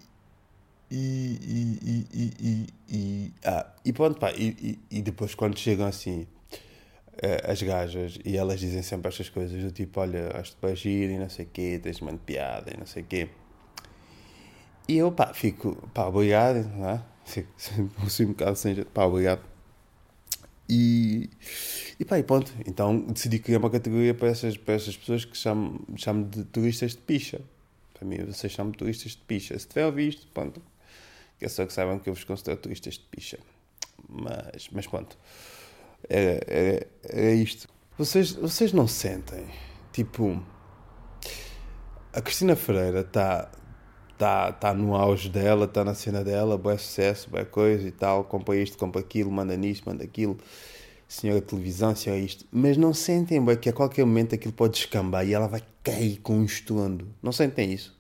e pronto, pá, e depois quando chegam assim as gajas e elas dizem sempre estas coisas do tipo, olha, acho-te para giro e não sei o quê, tens uma piada e não sei o quê. E eu, pá, fico, pá, obrigado, não é? Fico assim um bocado sem jeito, pá, obrigado. E pá, e pronto. Então decidi criar uma categoria para essas pessoas que chamo de turistas de picha. Para mim, vocês chamam de turistas de picha. Se tiver ouvido isto, pronto. Que é só que saibam que eu vos considero turistas de picha. Mas pronto. É isto. Vocês não sentem? Tipo, a Cristina Ferreira tá no auge dela, está na cena dela, bué sucesso, bué coisa e tal, compra isto, compra aquilo, manda nisto, manda aquilo, senhora televisão, senhora isto, mas não sentem bué que a qualquer momento aquilo pode descambar e ela vai cair com um estrondo, não sentem isso?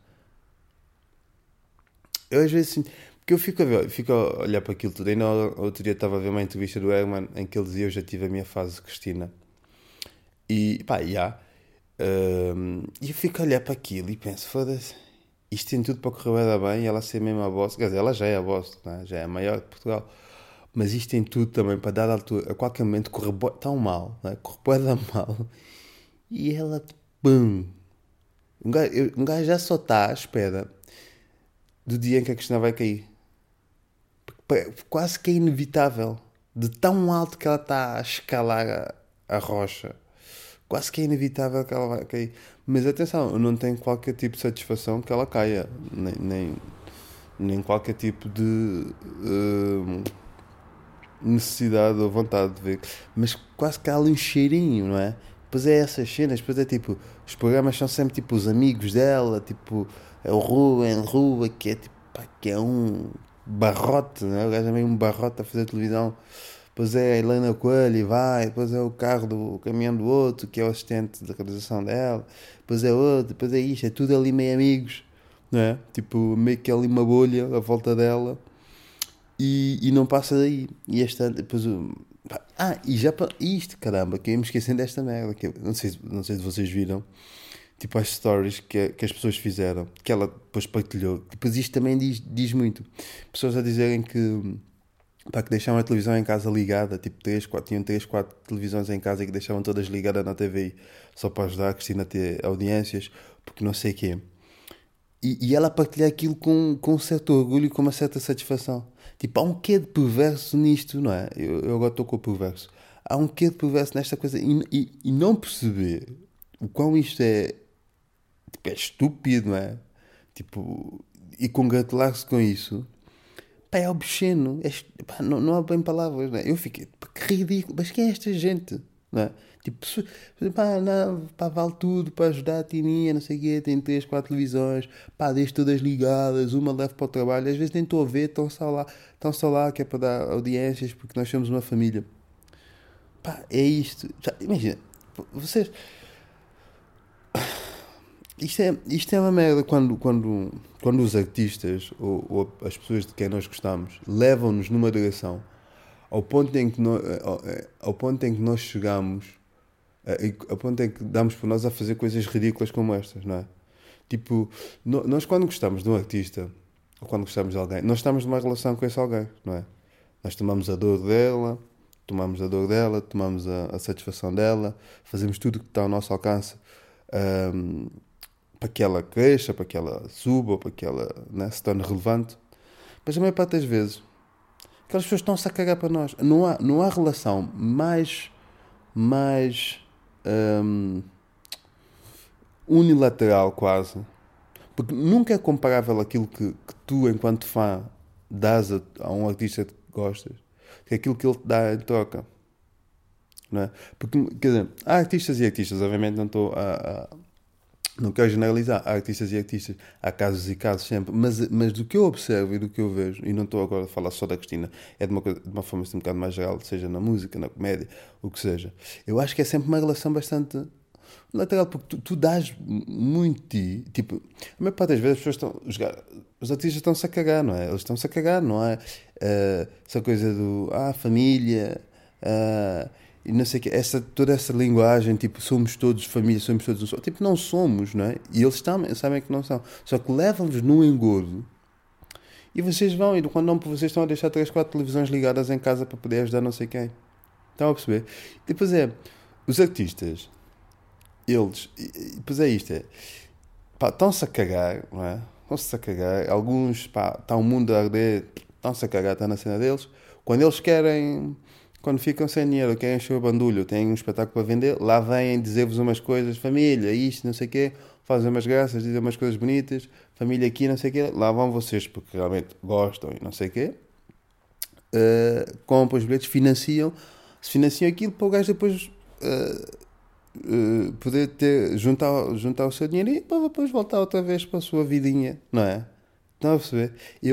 Eu às vezes sinto, porque eu fico a olhar para aquilo tudo, ainda outro dia estava a ver uma entrevista do Herman em que ele dizia eu já tive a minha fase de Cristina, e pá, e eu fico a olhar para aquilo e penso, foda-se, isto tem tudo para correr bem e ela ser mesmo a boss. Quer dizer, ela já é a boss, né? Já é a maior de Portugal. Mas isto tem tudo também para dar altura, a qualquer momento correr tão mal, né? Correr bué da mal. E ela, pum. Um gajo já só está à espera do dia em que a Cristina vai cair. Quase que é inevitável. De tão alto que ela está a escalar a rocha. Quase que é inevitável que ela vai cair. Mas atenção, eu não tenho qualquer tipo de satisfação que ela caia. Nem qualquer tipo de necessidade ou vontade de ver. Mas quase que há ali um cheirinho, não é? Depois é essas cenas, depois é tipo, os programas são sempre tipo os amigos dela, tipo, é o Ruben Rua, que é tipo, pá, que é um barrote, não é? O gajo é meio um barrote a fazer televisão. Depois é a Helena Coelho e vai, depois é o carro o caminhão do outro, que é o assistente de realização dela, depois é outro, depois é isto, é tudo ali meio amigos, não é? Tipo, meio que ali uma bolha à volta dela e não passa daí. E esta, depois e já para isto, caramba, que eu ia me esquecendo desta merda, que não sei se vocês viram, tipo as stories que as pessoas fizeram, que ela depois partilhou. Depois isto também diz muito. Pessoas a dizerem que deixavam a televisão em casa ligada, tipo tinham 3, 4 televisões em casa e que deixavam todas ligadas na TV só para ajudar a Cristina a ter audiências, porque não sei o quê. E ela partilha aquilo com um certo orgulho e com uma certa satisfação. Tipo, há um quê de perverso nisto, não é? Eu agora estou com o perverso. Há um quê de perverso nesta coisa e não perceber o quão isto tipo, é estúpido, não é? Tipo, e congratular-se com isso. Pá, é obsceno. Pá, não há bem palavras, não é? Eu fiquei, pá, que ridículo. Mas quem é esta gente? Não é? Tipo, pá, não, pá, vale tudo para ajudar a Tininha, não sei o quê. Tem 3, 4 televisões, pá, deixo todas ligadas, uma leva para o trabalho. Às vezes nem estou a ver, estão só lá que é para dar audiências, porque nós somos uma família. Pá, é isto. Já, imagina, vocês. Isto é uma merda quando os artistas ou as pessoas de quem nós gostamos levam-nos numa direção ao ponto em que nós chegamos A ponto é que damos por nós a fazer coisas ridículas como estas, não é? Tipo, nós quando gostamos de um artista, ou quando gostamos de alguém, nós estamos numa relação com esse alguém, não é? Nós tomamos a dor dela, tomamos a satisfação dela, fazemos tudo o que está ao nosso alcance, ahm, para que ela cresça, para que ela suba, para que ela, né, se torne relevante. Mas a maior parte das vezes, aquelas pessoas estão-se a cagar para nós. Não há relação mais ahm, unilateral quase. Porque nunca é comparável aquilo que tu, enquanto fã, dás a um artista que gostas, que aquilo que ele te dá em troca. Não é? Porque, quer dizer, há artistas e artistas, obviamente não quero generalizar, há artistas e artistas, há casos e casos sempre, mas do que eu observo e do que eu vejo, e não estou agora a falar só da Cristina, é de uma forma assim, um bocado mais geral, seja na música, na comédia, o que seja, eu acho que é sempre uma relação bastante lateral, porque tu dás muito de ti, tipo, a maior parte das vezes as pessoas estão, os artistas estão-se a cagar, não é? Eles estão-se a cagar, não é? Essa coisa do, família, e não sei o quê, toda essa linguagem, tipo, somos todos família, somos todos um só. Tipo, não somos, não é? E eles também sabem que não são. Só que levam-vos num engodo e vocês vão, e quando não, vocês estão a deixar 3 4 televisões ligadas em casa para poder ajudar não sei quem. Estão a perceber? E depois os artistas, eles, depois é isto, pá, estão-se a cagar, não é? Estão-se a cagar. Alguns, pá, está o mundo a arder, estão-se a cagar, está na cena deles. Quando eles querem, quando ficam sem dinheiro, querem encher o bandulho, têm um espetáculo para vender, lá vêm dizer-vos umas coisas, família, isto, não sei o quê, fazem umas graças, dizem umas coisas bonitas, família aqui, não sei o quê, lá vão vocês, porque realmente gostam e não sei o quê, compram os bilhetes, se financiam aquilo para o gajo depois poder juntar o seu dinheiro e para depois voltar outra vez para a sua vidinha, não é? Estão a perceber?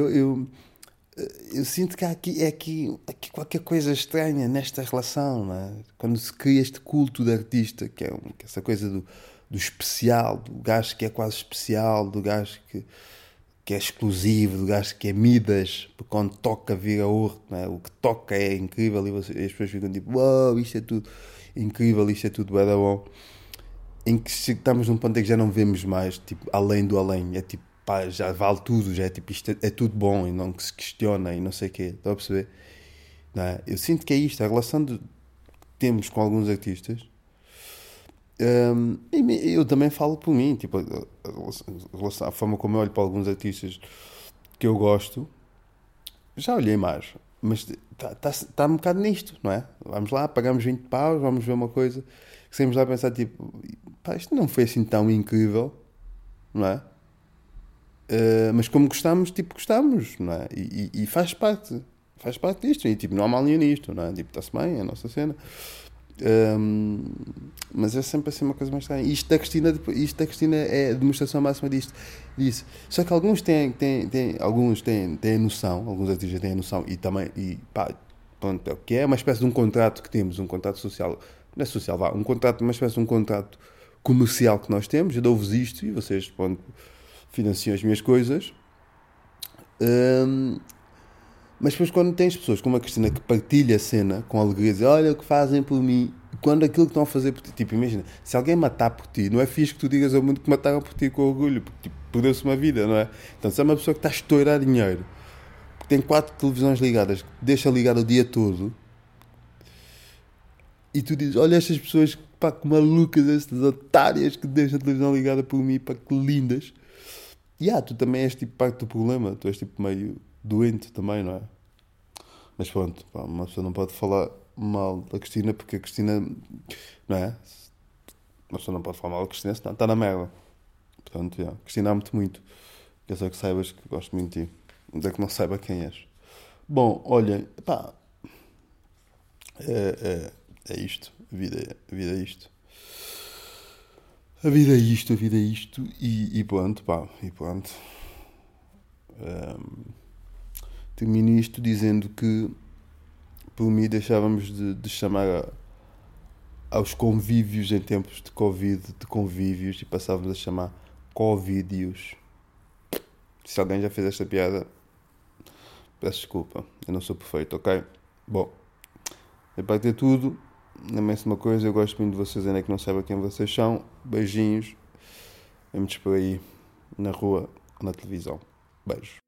Eu sinto que há aqui qualquer coisa estranha nesta relação, não é? Quando se cria este culto de artista, que é essa coisa do especial, do gajo que é quase especial, do gajo que é exclusivo, do gajo que é Midas, porque quando toca vira ouro, não é? O que toca é incrível e as pessoas ficam tipo, uau, isto é tudo incrível, isto é tudo bué da bom. Em que estamos num ponto em que já não vemos mais, tipo, além do além. É tipo, pá, já vale tudo, já é tipo, isto é tudo bom e não que se questiona e não sei o quê. Estão a perceber? Não é? Eu sinto que é isto, a relação que temos com alguns artistas. E eu também falo por mim, tipo, a forma como eu olho para alguns artistas que eu gosto, já olhei mais, mas está um bocado nisto, não é? Vamos lá, pagamos 20 paus, vamos ver uma coisa, que saímos lá a pensar, tipo, pá, isto não foi assim tão incrível, não é? Mas como gostamos, tipo, gostamos, não é? E faz parte disto, e tipo, não há mal nenhum nisto, não é? Tipo, está-se bem, é a nossa cena. Um, mas é sempre assim uma coisa mais estranha. Isto da Cristina é a demonstração máxima disso. Só que alguns têm noção, alguns artistas têm noção e também, e pá, pronto, é o que é uma espécie de um contrato que temos, um contrato social, não é social, vá, uma espécie de um contrato comercial que nós temos. Eu dou-vos isto e vocês, pronto, financiam as minhas coisas. Um, mas depois quando tens pessoas como a Cristina que partilha a cena com alegria, diz, olha o que fazem por mim, quando aquilo que estão a fazer por ti, tipo, imagina, se alguém matar por ti, não é fixe que tu digas ao mundo que mataram por ti com orgulho, porque tipo, perdeu-se uma vida, não é? Então se é uma pessoa que está a estourar dinheiro, que tem 4 televisões ligadas, que deixa ligado o dia todo, e tu dizes, olha estas pessoas, pá, que malucas, estas otárias que deixam a televisão ligada por mim, pá, que lindas. E tu também és tipo parte do problema, tu és tipo meio doente também, não é? Mas pronto, pá, uma pessoa não pode falar mal da Cristina porque a Cristina, não é? Uma pessoa não pode falar mal da Cristina senão está na merda. Portanto, Cristina, amo-te muito. Eu sei que saibas que gosto muito de ti. Ainda que não saiba quem és. Bom, olha, pá, é isto. A vida é isto. A vida é isto, a vida é isto. E pronto, pá, e pronto. Termino isto dizendo que por mim deixávamos de chamar aos convívios em tempos de Covid, de convívios, e passávamos a chamar Covidios. Se alguém já fez esta piada, peço desculpa, eu não sou perfeito, ok? Bom, é para ter tudo. lembrem-se de uma coisa, eu gosto muito de vocês, ainda que não saiba quem vocês são. Beijinhos. Vemos por aí na rua ou na televisão. Beijos.